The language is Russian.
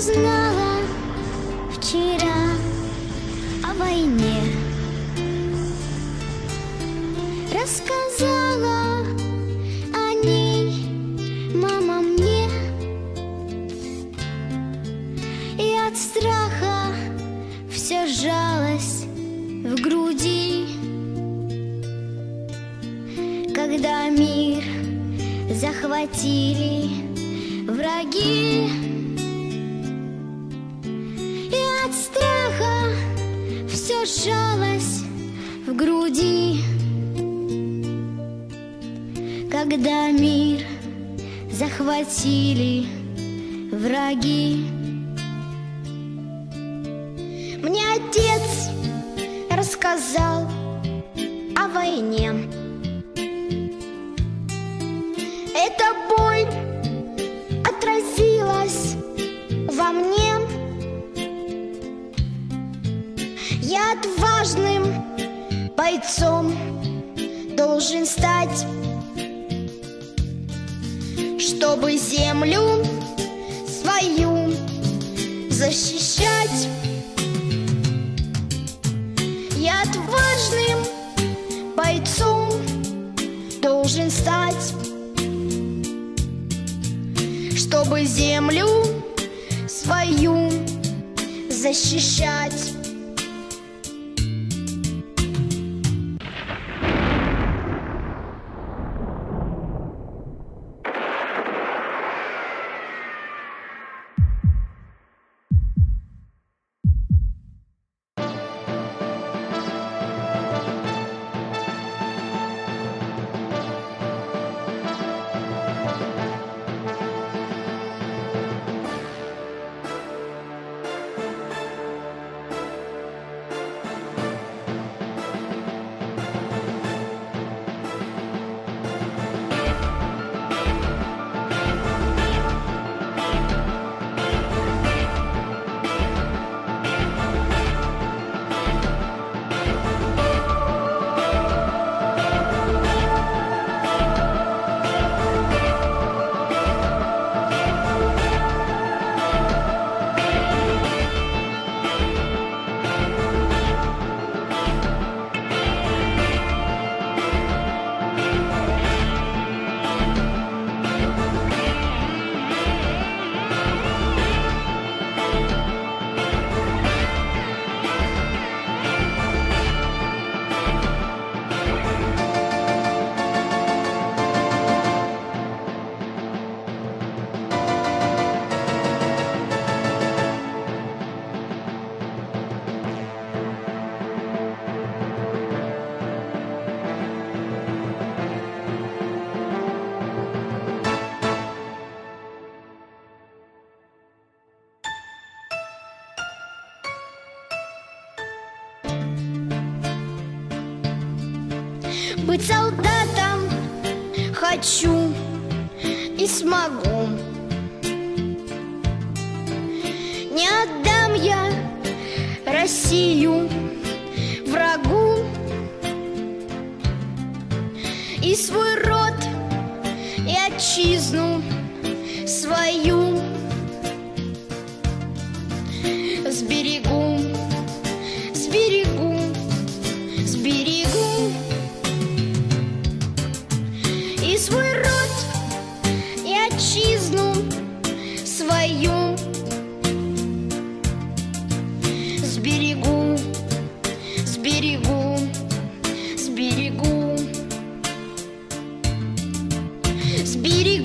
знала вчера о войне, рассказала о ней мама мне, и от страха все сжалось в груди, когда мир захватили враги. И от страха все сжалось в груди, когда мир захватили враги. Мне отец рассказал о войне. Эта боль отразилась во мне. Я отважным бойцом должен стать, чтобы землю свою защищать. Я отважным бойцом должен стать, чтобы землю свою защищать. Быть солдатом хочу и смогу. Не отдам я Россию врагу, и свой род, и отчизну свою сберегу, сберегу, сберегу. И свой род, и отчизну свою сберегу, сберегу, сберегу, сберегу.